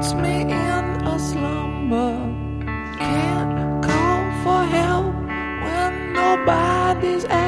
puts me in a slumber. Can't call for help when nobody's